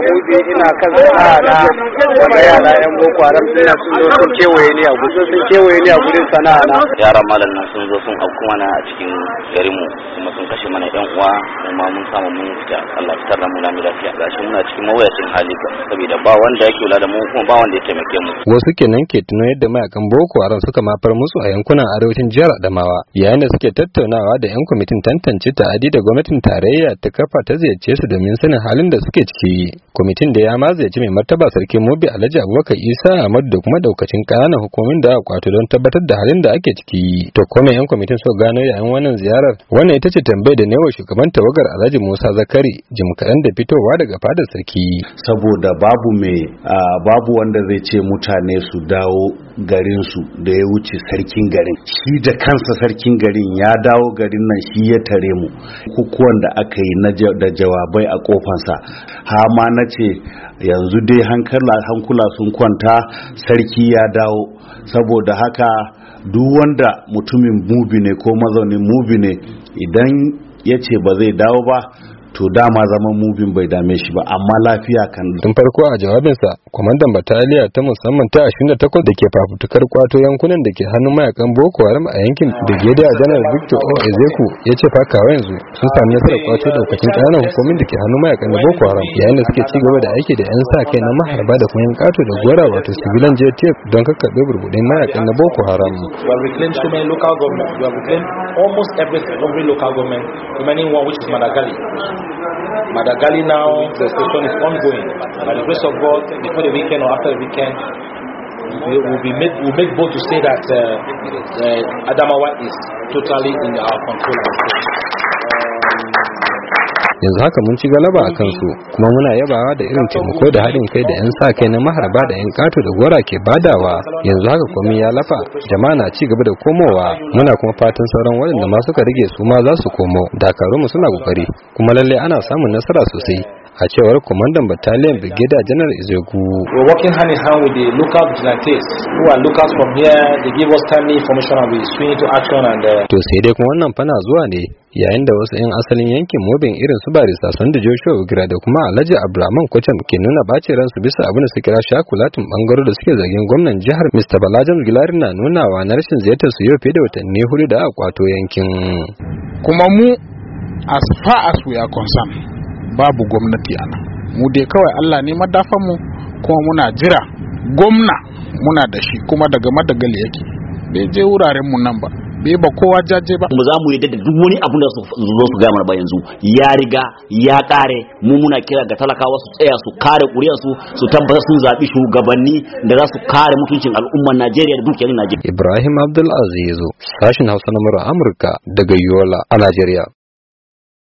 mubi ina kan sana'a na yara yan boko haram suna sun zo sun kewaye ni a gudun sana'a na. Yaran malam nan sun zo sun auku mana a cikin garin mu kuma sun kashe mana yan uwa kuma mun samu mun fita Allah fitar da mu lami lafiya gashi muna cikin mawuyacin hali saboda ba wanda yake kula da mu kuma ba wanda ya taimake mu. Wasu kenan ke tuno yadda mayakan boko haram suka mafar musu a yankunan arewacin jihar Adamawa yayin da suke tattaunawa da yan kwamitin tantance ta'adi da gwamnatin tarayya ta kafa ta ziyarce su domin sanin halin da suke ciki. Kwamitin da ya ma ziyarci mai martaba sarki Mobi Alhaji Abubakar Isa Ahmad da kuma daukacin ƙananan hukumomin da aka kwato don tabbatar da halin da ake ciki. To ko yan kwamitin so gano yayin wannan ziyarar? Wannan ita ce tambayar da newa shugaban tawagar Alhaji Musa Zakari jim kaɗan da fitowa daga fadar sarki. Saboda babu wanda zai ce mutane su dawo garinsu da ya wuce sarkin garin. Shi da kansa sarkin garin ya dawo garin nan shi ya tare mu. Kukuwan da aka yi da jawabai a kofansa. Ha ma na ce yanzu dai hankula sun kwanta sarki ya dawo. Saboda haka duk wanda mutumin mubi ne ko mazaunin mubi ne idan ya ce ba zai dawo ba to dama zaman mubin bai dame shi ba amma lafiya kan. Tun farko a jawabinsa kwamandan bataliya ta musamman ta 28 da ke fafutukar kwato yankunan da ke hannun mayakan Boko Haram a yankin Brigadier General Victor O Ezeku ya ce fakawa yanzu sun sami nasarar kwato daukacin ƙananan hukumomin da ke hannun mayakan na Boko Haram yayin da suke ci gaba da aiki da 'yan sa kai na maharba da kuma yan kato da gora wato civilian JTF don kakkaɓe burbuɗin mayakan na Boko Haram. Almost every local government, remaining one which is Madagali now, the station is ongoing. By the grace of God, before the weekend or after the weekend, we'll make bold to say that Adamawa is totally in our control. Yanzu haka mun ci galaba a kansu kuma muna yabawa da irin taimako da haɗin kai da 'yan sa kai na maharba da 'yan ƙato da gora ke badawa. Yanzu haka komai ya lafa, jama'a na ci gaba da komowa, muna kuma fatan sauran waɗanda ma suka rage su ma za su komo. Dakarunmu suna kokari kuma lalle ana samun nasara sosai, a cewar kwamandan battalion Brigadier General Izegu. We're working hand in hand with the local vigilantes who are locals from here. They give us timely information and we swing into action and to sai dai kuma wannan fana zuwa ne yayin da wasu 'yan asalin yankin Mobin irin su Barista Sanda Joshua Ugira da kuma Alhaji Abdulrahman Kwacham ke nuna bacin ransu bisa abin da suka kira shakulatin bangaro da suke zargin gwamnan jihar Mr. Balajan Gilari na nunawa na rashin ziyartar su yau fiye da watanni 4 da aka kwato yankin. Kuma mu as far as we are concerned babu gwamnati ana. Mu dai kawai Allah ne madafan mu kuma muna jira gwamna muna da shi kuma daga Madagali yake. Bai je wuraren mu nan ba. Bai ba kowa jaje ba. Mu za mu yadda da duk wani abu da su zo su gaya mana ba yanzu ya riga ya kare. Mu muna kira ga talakawa su tsaya su kare kuriyarsu su tabbatar sun zaɓi shugabanni da za su kare mutuncin al'ummar Najeriya da dukiyar Najeriya. Ibrahim Abdul Aziz, sashin Hausa na Amurka daga Yola a Najeriya.